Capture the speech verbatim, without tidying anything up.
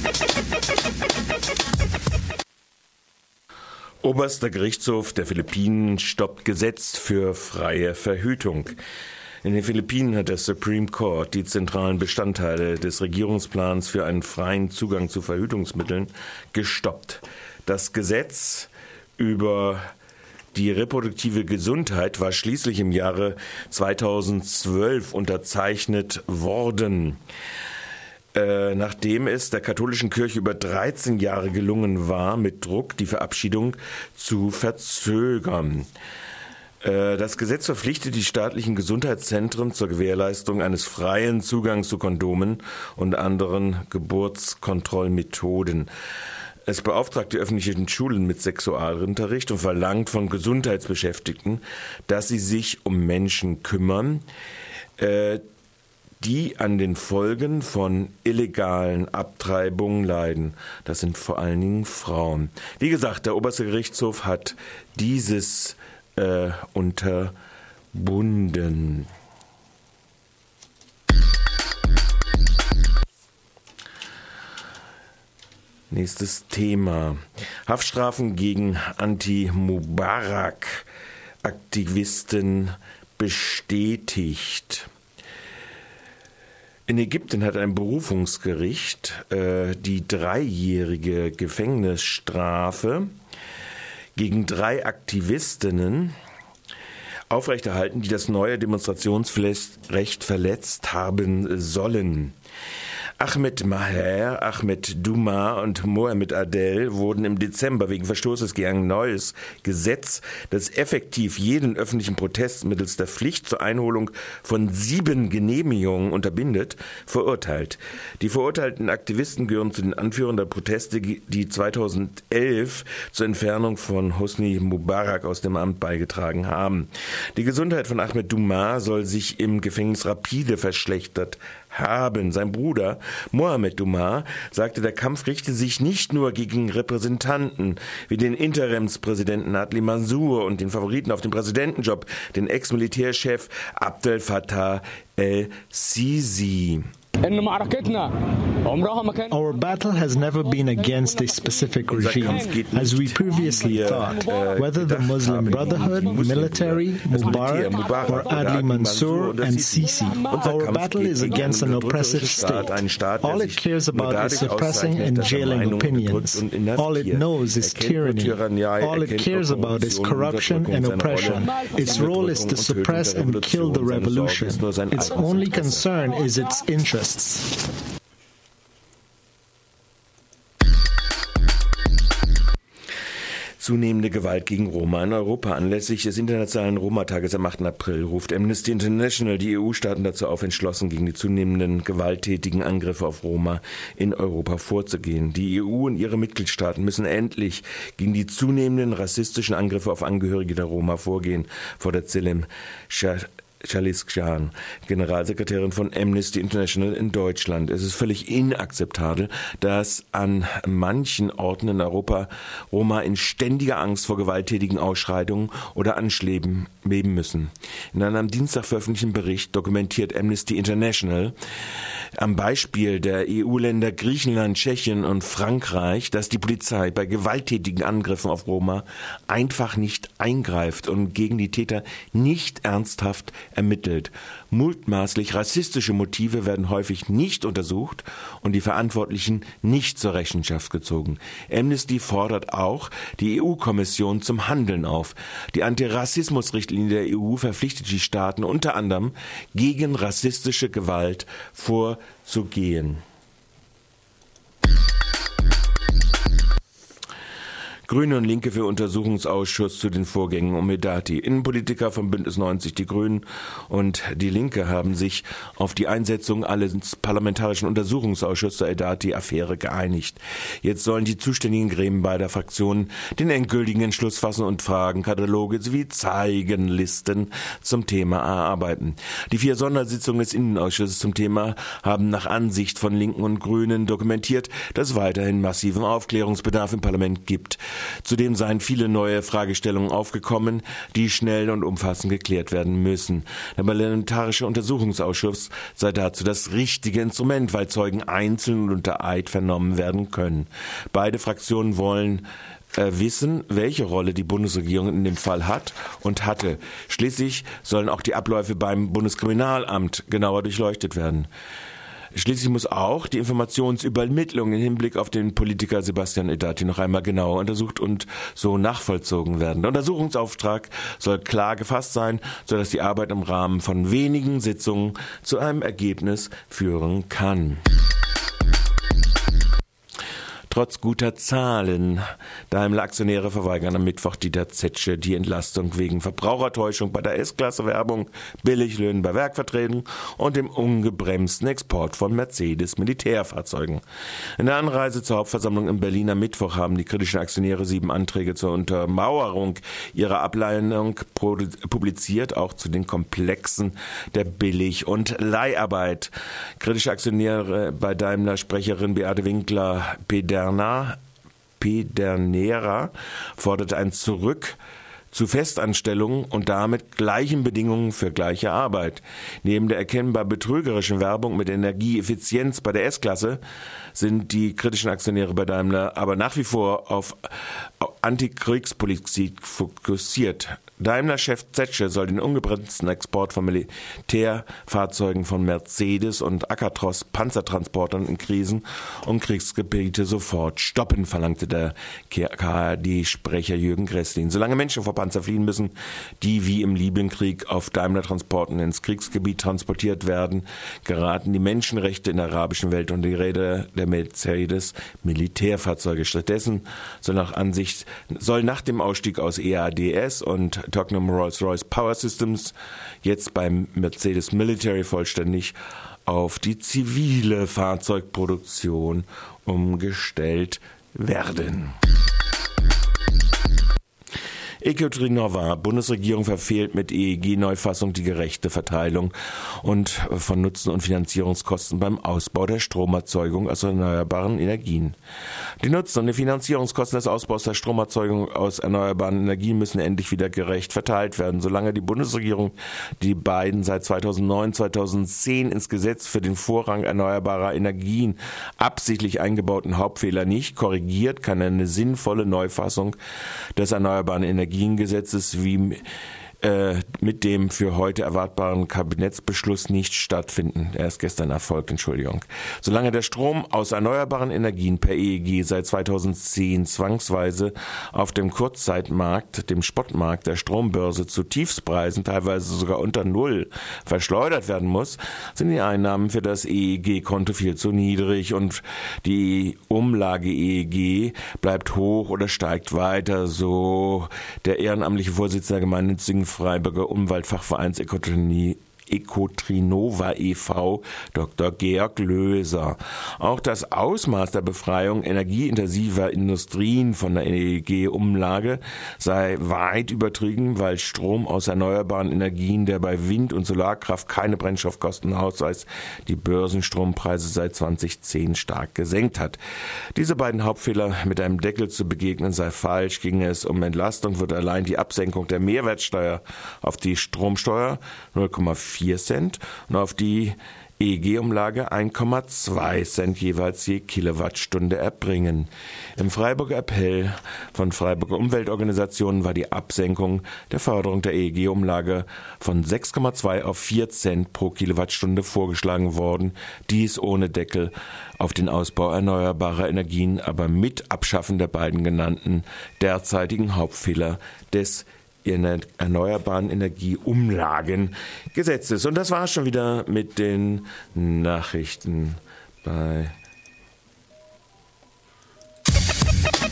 Oberster Gerichtshof der Philippinen stoppt Gesetz für freie Verhütung. In den Philippinen hat der Supreme Court die zentralen Bestandteile des Regierungsplans für einen freien Zugang zu Verhütungsmitteln gestoppt. Das Gesetz über die reproduktive Gesundheit war schließlich im Jahre zweitausendzwölf unterzeichnet worden, äh, nachdem es der katholischen Kirche über dreizehn Jahre gelungen war, mit Druck die Verabschiedung zu verzögern. Äh, das Gesetz verpflichtet die staatlichen Gesundheitszentren zur Gewährleistung eines freien Zugangs zu Kondomen und anderen Geburtskontrollmethoden. Es beauftragt die öffentlichen Schulen mit Sexualunterricht und verlangt von Gesundheitsbeschäftigten, dass sie sich um Menschen kümmern, äh, die an den Folgen von illegalen Abtreibungen leiden. Das sind vor allen Dingen Frauen. Wie gesagt, der Oberste Gerichtshof hat dieses äh, unterbunden. Nächstes Thema. Haftstrafen gegen Anti-Mubarak-Aktivisten bestätigt. In Ägypten hat ein Berufungsgericht äh, die dreijährige Gefängnisstrafe gegen drei Aktivistinnen aufrechterhalten, die das neue Demonstrationsrecht verletzt haben sollen. Ahmed Maher, Ahmed Duma und Mohamed Adel wurden im Dezember wegen Verstoßes gegen ein neues Gesetz, das effektiv jeden öffentlichen Protest mittels der Pflicht zur Einholung von sieben Genehmigungen unterbindet, verurteilt. Die verurteilten Aktivisten gehören zu den Anführern der Proteste, die zweitausendelf zur Entfernung von Hosni Mubarak aus dem Amt beigetragen haben. Die Gesundheit von Ahmed Duma soll sich im Gefängnis rapide verschlechtert haben. Sein Bruder Mohamed Duma sagte, der Kampf richte sich nicht nur gegen Repräsentanten wie den Interimspräsidenten Adli Mansour und den Favoriten auf den Präsidentenjob, den Ex-Militärchef Abdel Fattah el-Sisi. Our battle has never been against a specific regime, as we previously thought, whether the Muslim Brotherhood, military, Mubarak, or Adli Mansour and Sisi. Our battle is against an oppressive state. All it cares about is suppressing and jailing opinions. All it knows is tyranny. All it cares about is corruption and oppression. Its role is to suppress and kill the revolution. Its only concern is its interests. Zunehmende Gewalt gegen Roma in Europa. Anlässlich des Internationalen Roma-Tages am achten April ruft Amnesty International die E U-Staaten dazu auf, entschlossen gegen die zunehmenden gewalttätigen Angriffe auf Roma in Europa vorzugehen. Die E U und ihre Mitgliedstaaten müssen endlich gegen die zunehmenden rassistischen Angriffe auf Angehörige der Roma vorgehen, fordert Selim Chaliskjan, Generalsekretärin von Amnesty International in Deutschland. Es ist völlig inakzeptabel, dass an manchen Orten in Europa Roma in ständiger Angst vor gewalttätigen Ausschreitungen oder Anschlägen leben müssen. In einem am Dienstag veröffentlichten Bericht dokumentiert Amnesty International am Beispiel der E U-Länder Griechenland, Tschechien und Frankreich, dass die Polizei bei gewalttätigen Angriffen auf Roma einfach nicht eingreift und gegen die Täter nicht ernsthaft ermittelt. Mutmaßlich rassistische Motive werden häufig nicht untersucht und die Verantwortlichen nicht zur Rechenschaft gezogen. Amnesty fordert auch die E U-Kommission zum Handeln auf. Die Antirassismusrichtlinie der E U verpflichtet die Staaten unter anderem, gegen rassistische Gewalt vorzugehen. Grüne und Linke für Untersuchungsausschuss zu den Vorgängen um Medati. Innenpolitiker vom Bündnis neunzig, die Grünen und die Linke haben sich auf die Einsetzung eines parlamentarischen Untersuchungsausschusses zur Medati-Affäre geeinigt. Jetzt sollen die zuständigen Gremien beider Fraktionen den endgültigen Entschluss fassen und Fragenkataloge sowie Zeugenlisten zum Thema erarbeiten. Die vier Sondersitzungen des Innenausschusses zum Thema haben nach Ansicht von Linken und Grünen dokumentiert, dass es weiterhin massiven Aufklärungsbedarf im Parlament gibt. Zudem seien viele neue Fragestellungen aufgekommen, die schnell und umfassend geklärt werden müssen. Der Parlamentarische Untersuchungsausschuss sei dazu das richtige Instrument, weil Zeugen einzeln und unter Eid vernommen werden können. Beide Fraktionen wollen äh, wissen, welche Rolle die Bundesregierung in dem Fall hat und hatte. Schließlich sollen auch die Abläufe beim Bundeskriminalamt genauer durchleuchtet werden. Schließlich muss auch die Informationsübermittlung im Hinblick auf den Politiker Sebastian Edati noch einmal genauer untersucht und so nachvollzogen werden. Der Untersuchungsauftrag soll klar gefasst sein, sodass die Arbeit im Rahmen von wenigen Sitzungen zu einem Ergebnis führen kann. Trotz guter Zahlen. Daimler-Aktionäre verweigern am Mittwoch Dieter Zetsche die Entlastung wegen Verbrauchertäuschung bei der S-Klasse-Werbung, Billiglöhnen bei Werkverträgen und dem ungebremsten Export von Mercedes-Militärfahrzeugen. In der Anreise zur Hauptversammlung im Berliner Mittwoch haben die kritischen Aktionäre sieben Anträge zur Untermauerung ihrer Ablehnung publiziert, auch zu den Komplexen der Billig- und Leiharbeit. Kritische Aktionäre bei Daimler-Sprecherin Beate Winkler, Pedernera, Pedernera forderte ein Zurück zu Festanstellungen und damit gleichen Bedingungen für gleiche Arbeit. Neben der erkennbar betrügerischen Werbung mit Energieeffizienz bei der S-Klasse sind die kritischen Aktionäre bei Daimler aber nach wie vor auf Antikriegspolitik fokussiert. Daimler-Chef Zetsche soll den ungebremsten Export von Militärfahrzeugen von Mercedes und Akatros Panzertransportern in Krisen- und Kriegsgebiete sofort stoppen, verlangte der K H D-Sprecher Jürgen Gresslin. Solange Menschen vor Panzer fliehen müssen, die wie im Libyenkrieg auf Daimler-Transporten ins Kriegsgebiet transportiert werden, geraten die Menschenrechte in der arabischen Welt unter die Räder der Mercedes-Militärfahrzeuge. Stattdessen soll nach Ansicht soll nach dem Ausstieg aus E A D S und Tottenham Rolls-Royce Power Systems jetzt beim Mercedes Military vollständig auf die zivile Fahrzeugproduktion umgestellt werden. Ecotrinova, Bundesregierung verfehlt mit E E G-Neufassung die gerechte Verteilung und von Nutzen- und Finanzierungskosten beim Ausbau der Stromerzeugung aus erneuerbaren Energien. Die Nutzen- und die Finanzierungskosten des Ausbaus der Stromerzeugung aus erneuerbaren Energien müssen endlich wieder gerecht verteilt werden. Solange die Bundesregierung die beiden seit zweitausendneun, zweitausendzehn ins Gesetz für den Vorrang erneuerbarer Energien absichtlich eingebauten Hauptfehler nicht korrigiert, kann eine sinnvolle Neufassung des erneuerbaren Energien Gesetzes wie äh, mit dem für heute erwartbaren Kabinettsbeschluss nicht stattfinden. Er ist gestern erfolgt, Entschuldigung. Solange der Strom aus erneuerbaren Energien per E E G seit zweitausendzehn zwangsweise auf dem Kurzzeitmarkt, dem Spotmarkt der Strombörse zu Tiefstpreisen, teilweise sogar unter Null, verschleudert werden muss, sind die Einnahmen für das E E G-Konto viel zu niedrig und die Umlage E E G bleibt hoch oder steigt weiter, so der ehrenamtliche Vorsitzende der gemeinnützigen Freiburger Umweltfachvereins Ecotrinova Ecotrinova e V, Doktor Georg Löser. Auch das Ausmaß der Befreiung energieintensiver Industrien von der E E G-Umlage sei weit übertrieben, weil Strom aus erneuerbaren Energien, der bei Wind- und Solarkraft keine Brennstoffkosten ausweist, die Börsenstrompreise seit zweitausendzehn stark gesenkt hat. Diese beiden Hauptfehler mit einem Deckel zu begegnen sei falsch. Ginge es um Entlastung, wird allein die Absenkung der Mehrwertsteuer auf die Stromsteuer null Komma vier Cent und auf die E E G-Umlage eins Komma zwei Cent jeweils je Kilowattstunde erbringen. Im Freiburger Appell von Freiburger Umweltorganisationen war die Absenkung der Förderung der E E G-Umlage von sechs Komma zwei auf vier Cent pro Kilowattstunde vorgeschlagen worden, dies ohne Deckel auf den Ausbau erneuerbarer Energien, aber mit Abschaffen der beiden genannten derzeitigen Hauptfehler des erneuerbaren Energieumlagengesetzes. Und das war schon wieder mit den Nachrichten bei